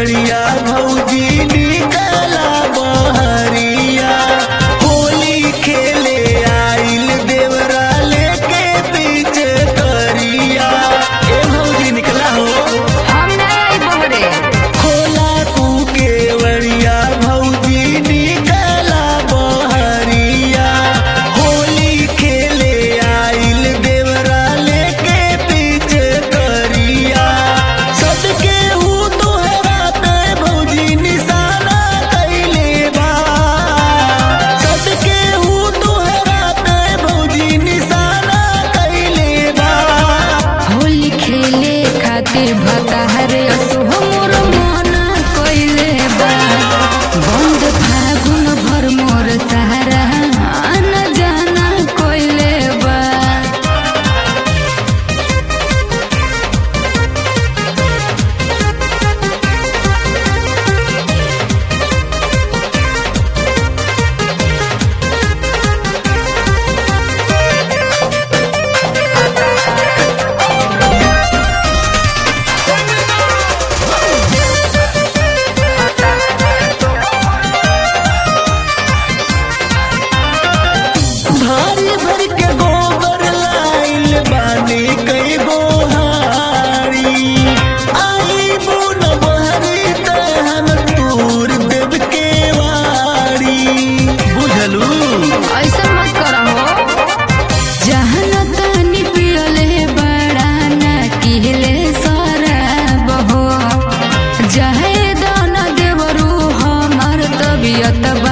केवड़िया भौजी निकला बहरिया होली खेले आइल देवरा लेके बीच करिया। ए भौजी निकला हो हम नहीं आई बहरे। खोला तू केवड़िया भौजी निकला बहरिया होली खेले आइल देवरा लेके बीच करिया। सदके हूँ तोहरा पे भौजी निशाना कैले बा सदके हूँ तोहरा पे भौजी निशाना कैले बा। होली खेले खातिर भताहरे असो मोर मन कइले बा। बंद फागुन भर मोर सहारा आना जाना कइले बा। भारी भर के गोबर लाइल बानी कई गोहारी आई बुन बहरी त हम तूर देव के वारी। बुझलू ऐसा मत करहो। जहन तनी पियले बड़ा ना किले शराब हो। जहे दाना देवरू हमर तबियत